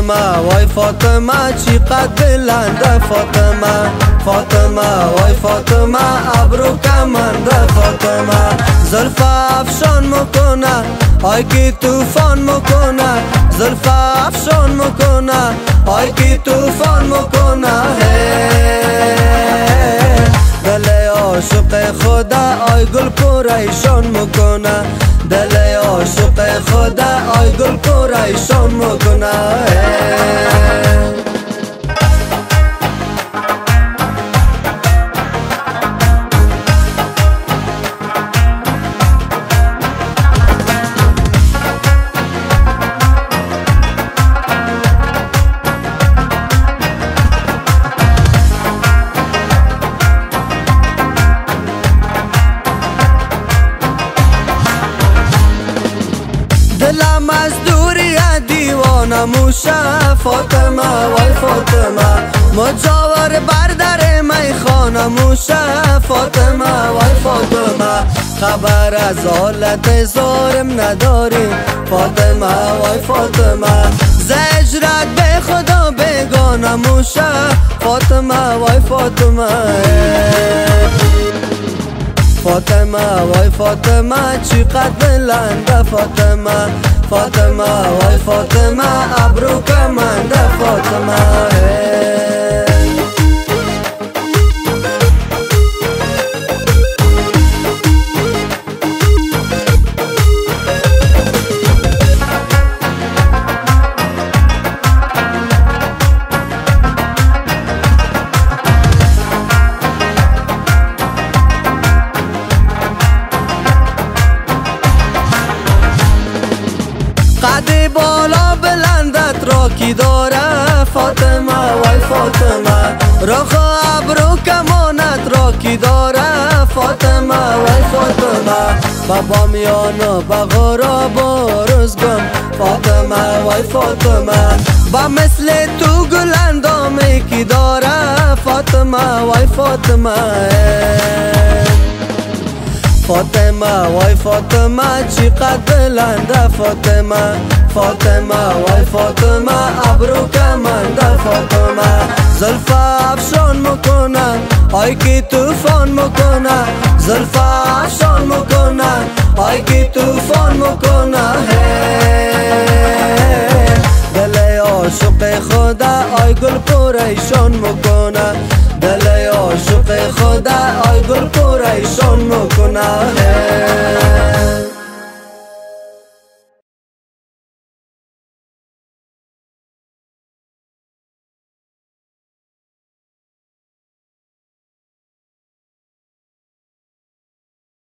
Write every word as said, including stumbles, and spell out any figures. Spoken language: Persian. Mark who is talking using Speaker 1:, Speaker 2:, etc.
Speaker 1: فاطمه وای فاطمه چقدر بلنده فاطمه فاطمه وای فاطمه ابرو کمنده فاطمه زلف افشان میکنه آی کی طوفان میکنه زلف افشان میکنه آی کی طوفان میکنه دل عاشق خدا آی گل پریشان میکنه دل عاشق خدا آی گل پریشان میکنه دلم از دوری دیوانه موشه فاطمه وای فاطمه مجاور بر در میخانه موشه فاطمه وای فاطمه خبر از حالت زارم نداری فاطمه وای فاطمه زجرت به خدا بگانه موشه فاطمه وای فاطمه فاطمه وای فاطمه چقدر بلنده فاطمه فاطمه وای فاطمه ابرو کمنده فاطمه قد بالا بلندت را کی داره فاطمه وای فاطمه رخ ابرو کمانت را کی داره فاطمه وای فاطمه بابا میانو بغارا برزگم فاطمه وای فاطمه با مثل تو گل اندامی کی داره فاطمه وای فاطمه فاطمه وای فاطمه چقدر بلنده فاطمه فاطمه وای فاطمه ابرو کمنده فاطمه زلف افشان میکنه آی کی طوفان میکنه زلف افشان میکنه آی کی طوفان میکنه دل عاشق خدا آی گل پریشان میکنه دل عاشق خدا آی گل پریشان میکنه